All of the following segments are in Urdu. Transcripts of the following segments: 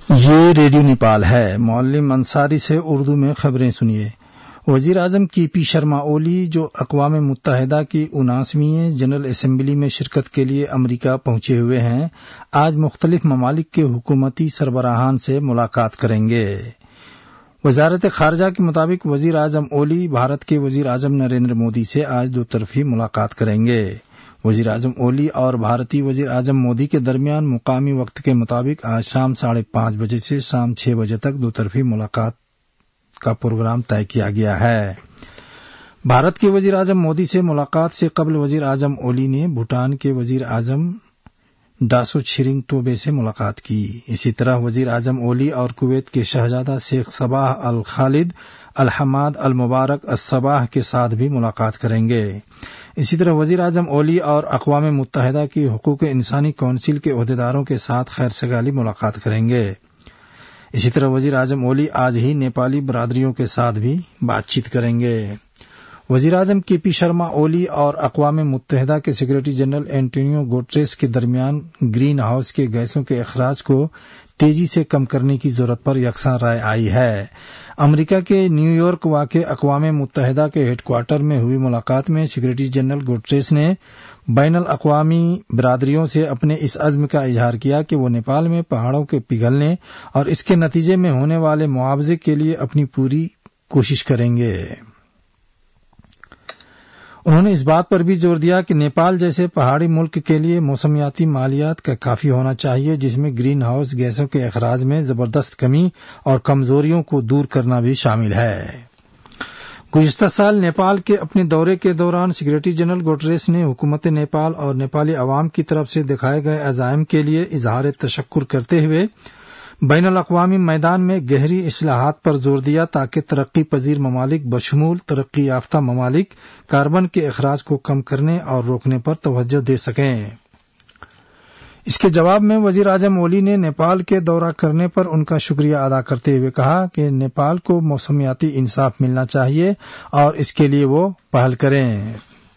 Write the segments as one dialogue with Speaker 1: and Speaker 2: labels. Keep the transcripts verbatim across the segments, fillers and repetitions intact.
Speaker 1: یہ ریڈیو نیپال ہے۔ معلم انصاری سے اردو میں خبریں سنیے۔ وزیر اعظم کے پی شرما اولی جو اقوام متحدہ کی اناسویں جنرل اسمبلی میں شرکت کے لیے امریکہ پہنچے ہوئے ہیں، آج مختلف ممالک کے حکومتی سربراہان سے ملاقات کریں گے۔ وزارت خارجہ کے مطابق وزیر اعظم اولی بھارت کے وزیر اعظم نریندر مودی سے آج دو طرفی ملاقات کریں گے۔ وزیر اعظم اولی اور بھارتی وزیر اعظم مودی کے درمیان مقامی وقت کے مطابق آج شام ساڑھے پانچ بجے سے شام چھ بجے تک دو طرفی ملاقات کا پروگرام طے کیا گیا ہے۔ بھارت کے وزیر اعظم مودی سے ملاقات سے قبل وزیر اعظم اولی نے بھوٹان کے وزیر اعظم ڈاسو چھرنگ توبے سے ملاقات کی۔ اسی طرح وزیر اعظم اولی اور کویت کے شہزادہ شیخ صباح الخالد الحماد المبارک الصباح کے ساتھ بھی ملاقات کریں گے۔ اسی طرح وزیر اعظم اولی اور اقوام متحدہ کی حقوق انسانی کونسل کے عہدیداروں کے ساتھ خیر سگالی ملاقات کریں گے۔ اسی طرح وزیر اعظم اولی آج ہی نیپالی برادریوں کے ساتھ بھی بات چیت کریں گے۔ وزیر اعظم کے پی شرما اولی اور اقوام متحدہ کے سیکریٹری جنرل اینٹونیو گوٹریس کے درمیان گرین ہاؤس کے گیسوں کے اخراج کو تیزی سے کم کرنے کی ضرورت پر یکساں رائے آئی ہے۔ امریکہ کے نیو یارک واقع اقوام متحدہ کے ہیڈ کوارٹر میں ہوئی ملاقات میں سیکریٹری جنرل گوٹریس نے بین الاقوامی برادریوں سے اپنے اس عزم کا اظہار کیا کہ وہ نیپال میں پہاڑوں کے پگھلنے اور اس کے نتیجے میں ہونے والے معاوضے کے لیے اپنی پوری کوشش کریں گے۔ انہوں نے اس بات پر بھی زور دیا کہ نیپال جیسے پہاڑی ملک کے لیے موسمیاتی مالیات کا کافی ہونا چاہیے، جس میں گرین ہاؤس گیسوں کے اخراج میں زبردست کمی اور کمزوریوں کو دور کرنا بھی شامل ہے۔ گزشتہ سال نیپال کے اپنے دورے کے دوران سیکریٹری جنرل گوٹریس نے حکومت نیپال اور نیپالی عوام کی طرف سے دکھائے گئے عزائم کے لیے اظہار تشکر کرتے ہوئے بین الاقوامی میدان میں گہری اصلاحات پر زور دیا تاکہ ترقی پذیر ممالک بشمول ترقی یافتہ ممالک کاربن کے اخراج کو کم کرنے اور روکنے پر توجہ دے سکیں۔ اس کے جواب میں وزیر اعظم اولی نے نیپال کے دورہ کرنے پر ان کا شکریہ ادا کرتے ہوئے کہا کہ نیپال کو موسمیاتی انصاف ملنا چاہیے اور اس کے لیے وہ پہل کریں۔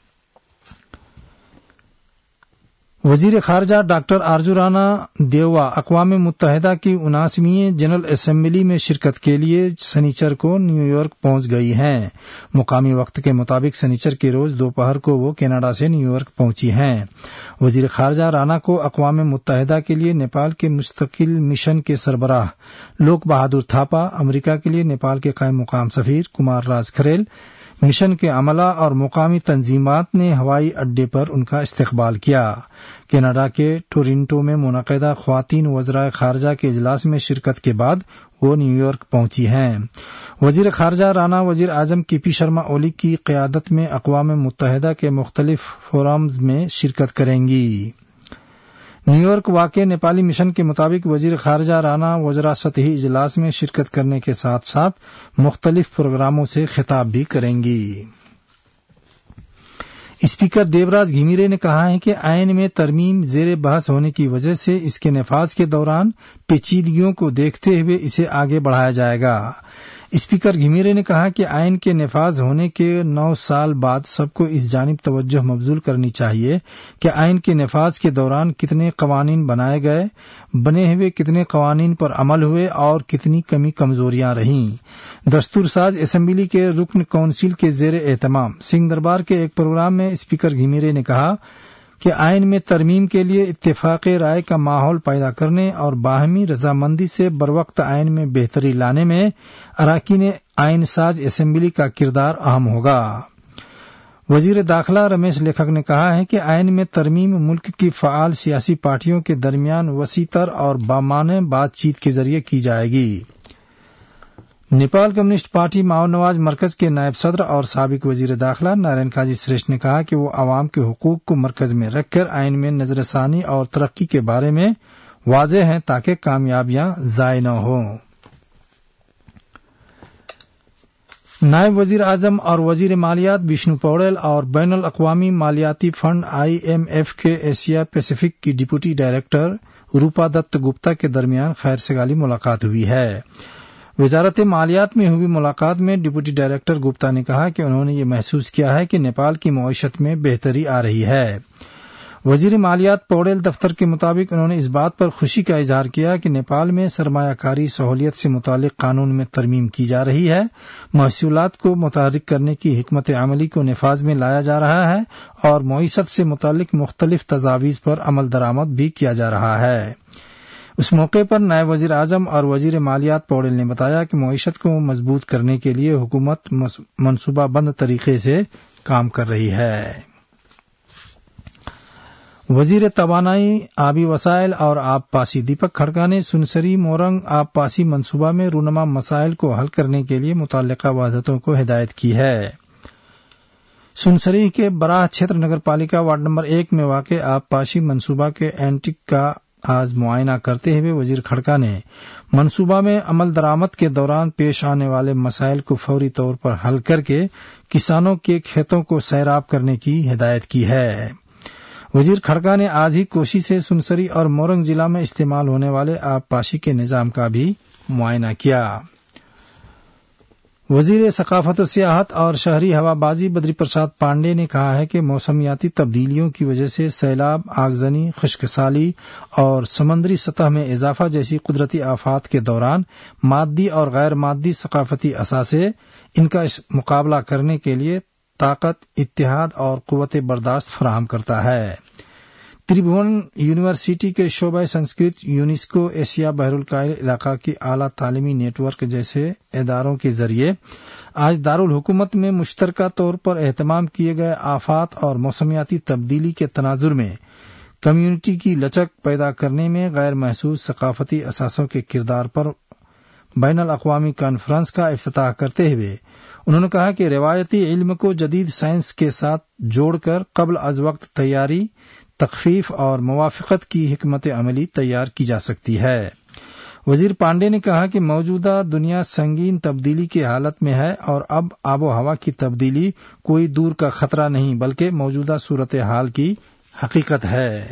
Speaker 1: وزیر خارجہ ڈاکٹر آرجو رانا دیوا اقوام متحدہ کی اناسویں جنرل اسمبلی میں شرکت کے لیے سنیچر کو نیو یارک پہنچ گئی ہیں۔ مقامی وقت کے مطابق سنیچر کے روز دوپہر کو وہ کینیڈا سے نیو یارک پہنچی ہیں۔ وزیر خارجہ رانا کو اقوام متحدہ کے لیے نیپال کے مستقل مشن کے سربراہ لوک بہادر تھاپا، امریکہ کے لیے نیپال کے قائم مقام سفیر کمار راج کھریل، مشن کے عملہ اور مقامی تنظیمات نے ہوائی اڈے پر ان کا استقبال کیا۔ کینیڈا کے ٹورنٹو میں منعقدہ خواتین وزرائے خارجہ کے اجلاس میں شرکت کے بعد وہ نیو یارک پہنچی ہیں۔ وزیر خارجہ رانا وزیر اعظم کے پی شرما اولی کی قیادت میں اقوام متحدہ کے مختلف فورمز میں شرکت کریں گی۔ نیو یارک واقع نیپالی مشن کے مطابق وزیر خارجہ رانا وزراء سطحی اجلاس میں شرکت کرنے کے ساتھ ساتھ مختلف پروگراموں سے خطاب بھی کریں گی۔ اسپیکر دیوراج گھیمیرے نے کہا ہے کہ آئین میں ترمیم زیر بحث ہونے کی وجہ سے اس کے نفاذ کے دوران پیچیدگیوں کو دیکھتے ہوئے اسے آگے بڑھایا جائے گا۔ اسپیکر گھیمیرے نے کہا کہ آئین کے نفاذ ہونے کے نو سال بعد سب کو اس جانب توجہ مبذول کرنی چاہیے کہ آئین کے نفاذ کے دوران کتنے قوانین بنائے گئے، بنے ہوئے کتنے قوانین پر عمل ہوئے اور کتنی کمی کمزوریاں رہیں۔ دستور ساز اسمبلی کے رکن کونسل کے زیر اہتمام سنگھ دربار کے ایک پروگرام میں اسپیکر گھیمیرے نے کہا کہ آئین میں ترمیم کے لیے اتفاق رائے کا ماحول پیدا کرنے اور باہمی رضامندی سے بروقت آئین میں بہتری لانے میں اراکین آئین ساز اسمبلی کا کردار اہم ہوگا۔ وزیر داخلہ رمیش لیکھک نے کہا ہے کہ آئین میں ترمیم ملک کی فعال سیاسی پارٹیوں کے درمیان وسیع تر اور بامعنی بات چیت کے ذریعے کی جائے گی۔ نیپال کمیونسٹ پارٹی ماؤ نواز مرکز کے نائب صدر اور سابق وزیر داخلہ نارائن کاجی شریشٹھ نے کہا کہ وہ عوام کے حقوق کو مرکز میں رکھ کر آئین میں نظر ثانی اور ترقی کے بارے میں واضح ہیں تاکہ کامیابیاں ضائع نہ ہوں۔ نائب وزیر اعظم اور وزیر مالیات وشنو پوڑیل اور بین الاقوامی مالیاتی فنڈ آئی ایم ایف کے ایشیا پیسیفک کی ڈپٹی ڈائریکٹر روپا دت گپتا کے درمیان خیر سگالی ملاقات ہوئی ہے۔ وزارت مالیات میں ہوئی ملاقات میں ڈپٹی ڈائریکٹر گپتا نے کہا کہ انہوں نے یہ محسوس کیا ہے کہ نیپال کی معیشت میں بہتری آ رہی ہے۔ وزیر مالیات پوڑیل دفتر کے مطابق انہوں نے اس بات پر خوشی کا اظہار کیا کہ نیپال میں سرمایہ کاری سہولیت سے متعلق قانون میں ترمیم کی جا رہی ہے، محصولات کو متحرک کرنے کی حکمت عملی کو نفاذ میں لایا جا رہا ہے اور معیشت سے متعلق مختلف تجاویز پر عمل درآمد بھی کیا جا رہا ہے۔ اس موقع پر نائب وزیر اعظم اور وزیر مالیات پوڑیل نے بتایا کہ معیشت کو مضبوط کرنے کے لیے حکومت منصوبہ بند طریقے سے کام کر رہی ہے۔ وزیر توانائی، آبی وسائل اور آب پاسی دیپک کھڑکا نے سنسری مورنگ آب پاسی منصوبہ میں رونما مسائل کو حل کرنے کے لیے متعلقہ وحدتوں کو ہدایت کی ہے۔ سنسری کے براہ چھیتر نگر پالیکا وارڈ نمبر ایک میں واقع آب پاسی منصوبہ کے اینٹک کا آج معائنہ کرتے ہوئے وزیر کھڑکا نے منصوبہ میں عمل درآمد کے دوران پیش آنے والے مسائل کو فوری طور پر حل کر کے کسانوں کے کھیتوں کو سیراب کرنے کی ہدایت کی ہے۔ وزیر کھڑکا نے آج ہی کوشی سے سنسری اور مورنگ ضلع میں استعمال ہونے والے آب پاشی کے نظام کا بھی معائنہ کیا۔ وزیر ثقافت و سیاحت اور شہری ہوا بازی بدری پرساد پانڈے نے کہا ہے کہ موسمیاتی تبدیلیوں کی وجہ سے سیلاب، آگزنی، خشک سالی اور سمندری سطح میں اضافہ جیسی قدرتی آفات کے دوران مادی اور غیر مادی ثقافتی اثاثے ان کا مقابلہ کرنے کے لیے طاقت، اتحاد اور قوت برداشت فراہم کرتا ہے۔ تریبھون یونیورسٹی کے شعبہ سنسکرت یونیسکو ایشیا بحر الکاہل علاقہ کی اعلیٰ تعلیمی نیٹ ورک جیسے اداروں کے ذریعے آج دارالحکومت میں مشترکہ طور پر اہتمام کیے گئے آفات اور موسمیاتی تبدیلی کے تناظر میں کمیونٹی کی لچک پیدا کرنے میں غیر محسوس ثقافتی اثاثوں کے کردار پر بین الاقوامی کانفرنس کا افتتاح کرتے ہوئے انہوں نے کہا کہ روایتی علم کو جدید سائنس کے ساتھ جوڑ کر قبل از وقت تیاری، تخفیف اور موافقت کی حکمت عملی تیار کی جا سکتی ہے۔ وزیر پانڈے نے کہا کہ موجودہ دنیا سنگین تبدیلی کی حالت میں ہے اور اب آب و ہوا کی تبدیلی کوئی دور کا خطرہ نہیں بلکہ موجودہ صورتحال کی حقیقت ہے۔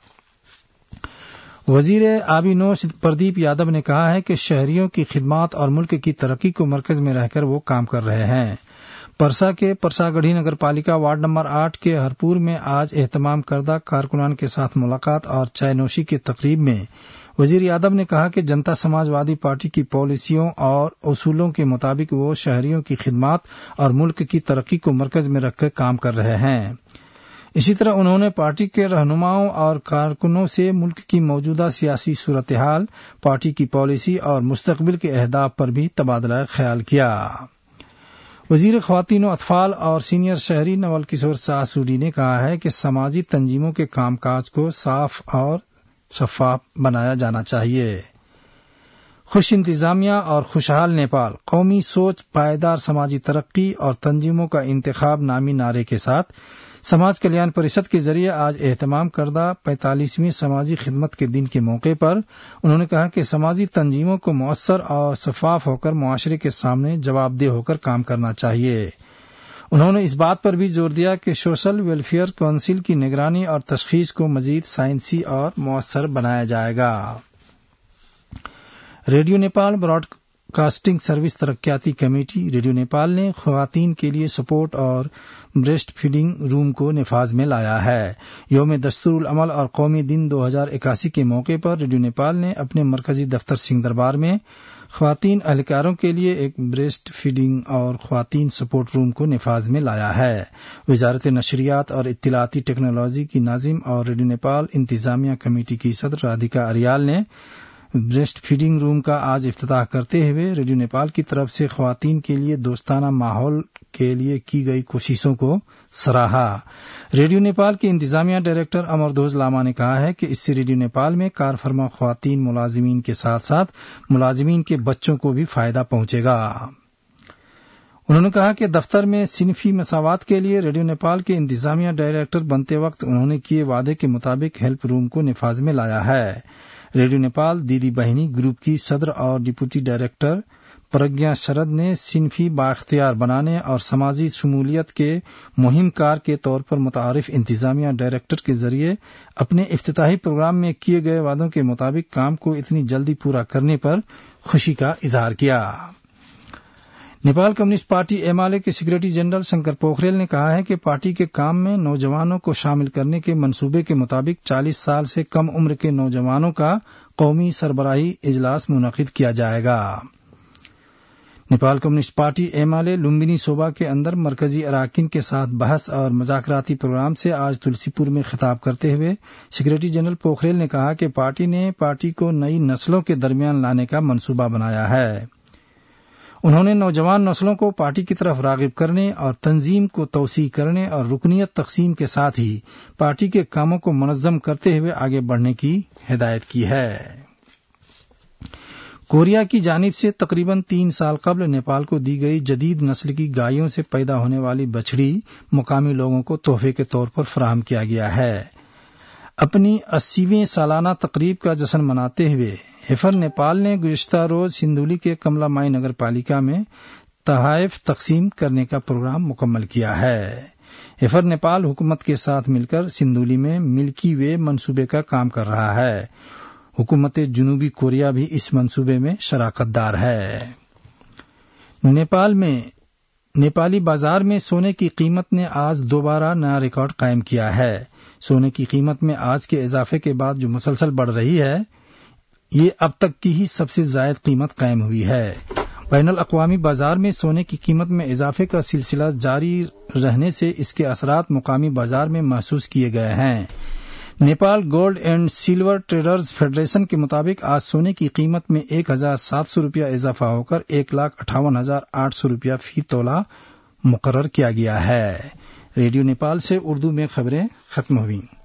Speaker 1: وزیر آبی نوش پردیپ یادو نے کہا ہے کہ شہریوں کی خدمات اور ملک کی ترقی کو مرکز میں رہ کر وہ کام کر رہے ہیں۔ پرسا کے پرسا گڑھی نگر پالیکا وارڈ نمبر آٹھ کے ہرپور میں آج اہتمام کردہ کارکنان کے ساتھ ملاقات اور چائے نوشی کی تقریب میں وزیر یادو نے کہا کہ جنتا سماج وادی پارٹی کی پالیسیوں اور اصولوں کے مطابق وہ شہریوں کی خدمات اور ملک کی ترقی کو مرکز میں رکھ کر کام کر رہے ہیں۔ اسی طرح انہوں نے پارٹی کے رہنماؤں اور کارکنوں سے ملک کی موجودہ سیاسی صورتحال، پارٹی کی پالیسی اور مستقبل کے اہداف پر بھی تبادلہ خیال کیا۔ وزیر خواتین و اطفال اور سینئر شہری نول کشور شاہ سوڈی نے کہا ہے کہ سماجی تنظیموں کے کام کاج کو صاف اور شفاف بنایا جانا چاہیے۔ خوش انتظامیہ اور خوشحال نیپال، قومی سوچ، پائیدار سماجی ترقی اور تنظیموں کا انتخاب نامی نعرے کے ساتھ سماج کلیان پریشد کے ذریعے آج اہتمام کردہ پینتالیسویں سماجی خدمت کے دن کے موقع پر انہوں نے کہا کہ سماجی تنظیموں کو مؤثر اور شفاف ہو کر معاشرے کے سامنے جواب دہ ہو کر کام کرنا چاہیے۔ انہوں نے اس بات پر بھی زور دیا کہ سوشل ویلفیئر کونسل کی نگرانی اور تشخیص کو مزید سائنسی اور مؤثر بنایا جائے گا۔ Radio Nepal broadcasting service ترقیاتی کمیٹی ریڈیو نیپال نے خواتین کے لیے سپورٹ اور بریسٹ فیڈنگ روم کو نفاذ میں لایا ہے۔ یوم دستور العمل اور قومی دن دو ہزار اکاسی کے موقع پر ریڈیو نیپال نے اپنے مرکزی دفتر سنگھ دربار میں خواتین اہلکاروں کے لیے ایک بریسٹ فیڈنگ اور خواتین سپورٹ روم کو نفاذ میں لایا ہے۔ وزارت نشریات اور اطلاعاتی ٹیکنالوجی کی ناظم اور ریڈیو نیپال انتظامیہ کمیٹی کی صدر رادھیکا اریال نے بریسٹ فیڈنگ روم کا آج افتتاح کرتے ہوئے ریڈیو نیپال کی طرف سے خواتین کے لیے دوستانہ ماحول کے لیے کی گئی کوششوں کو سراہا۔ ریڈیو نیپال کے انتظامیہ ڈائریکٹر امردھوج لاما نے کہا ہے کہ اس سے ریڈیو نیپال میں کار فرما خواتین ملازمین کے ساتھ ساتھ ملازمین کے بچوں کو بھی فائدہ پہنچے گا۔ انہوں نے کہا کہ دفتر میں صنفی مساوات کے لیے ریڈیو نیپال کے انتظامیہ ڈائریکٹر بنتے وقت انہوں نے کیے وعدے کے مطابق ہیلپ روم کو نفاذ میں لایا ہے۔ ریڈیو نیپال دیدی بہنی گروپ کی صدر اور ڈپٹی ڈائریکٹر پرگیا شرد نے صنفی بااختیار بنانے اور سماجی شمولیت کے مہم کار کے طور پر متعارف انتظامیہ ڈائریکٹر کے ذریعے اپنے افتتاحی پروگرام میں کیے گئے وعدوں کے مطابق کام کو اتنی جلدی پورا کرنے پر خوشی کا اظہار کیا۔ नेपाल कम्युनिस्ट पार्टी एमाले के सेक्रेटरी जनरल शंकर पोखरेल ने कहा है कि पार्टी के काम में नौजवानों को शामिल करने के मंसूबे के मुताबिक चालीस साल से कम उम्र के नौजवानों का कौमी सरबराही इजलास मुनक्किद किया जाएगा। नेपाल कम्युनिस्ट पार्टी एमाले लुम्बिनी सूबा के अंदर मरकजी अराकीन के साथ बहस और मजाकराती प्रोग्राम से आज तुलसीपुर में खिताब करते हुए सेक्रेटरी जनरल पोखरेल ने कहा कि पार्टी ने पार्टी को नई नस्लों के दरमियान लाने का मंसूबा बनाया है। उन्होंने नौजवान नस्लों को पार्टी की तरफ रागिब करने और तंजीम को तौसी करने और रुकनियत तकसीम के साथ ही पार्टी के कामों को मुनज़्ज़म करते हुए आगे बढ़ने की हिदायत की है। कोरिया की जानिब से तकरीबन तीन साल कबल नेपाल को दी गई जदीद नस्ल की गायों से पैदा होने वाली बछड़ी मुकामी लोगों को तोहफे के तौर पर फराहम किया गया है। अपनी अस्सीवीं सालाना तकरीब का जश्न मनाते हुए हिफर नेपाल ने गुज़िश्ता रोज सिंधुली के कमला माई नगर पालिका में तहाइफ तकसीम करने का प्रोग्राम मुकम्मल किया है। हिफर नेपाल हुकूमत के साथ मिलकर सिंधुली में मिल्की वे मंसूबे का काम कर रहा है। हुकूमत जनूबी कोरिया भी इस मंसूबे में शराकतदार है। नेपाल में नेपाली बाजार में सोने की कीमत ने आज दोबारा नया रिकॉर्ड कायम किया है। सोने की कीमत में आज के इजाफे के बाद जो मुसलसल बढ़ रही है, ये अब तक की ही सबसे ज्यादा कीमत कायम हुई है। बैनुल अक़वामी बाजार में सोने की कीमत में इजाफे का सिलसिला जारी रहने से इसके असरात मुकामी बाजार में महसूस किए गए हैं। Nepal gold and silver traders federation के मुताबिक आज सोने की कीमत में एक हजार सात सौ रूपया इजाफा होकर एक लाख अट्ठावन हजार आठ सौ रूपया फी तोला मुकर्रर किया गया है। रेडियो नेपाल से उर्दू में खबरें खत्म हुई।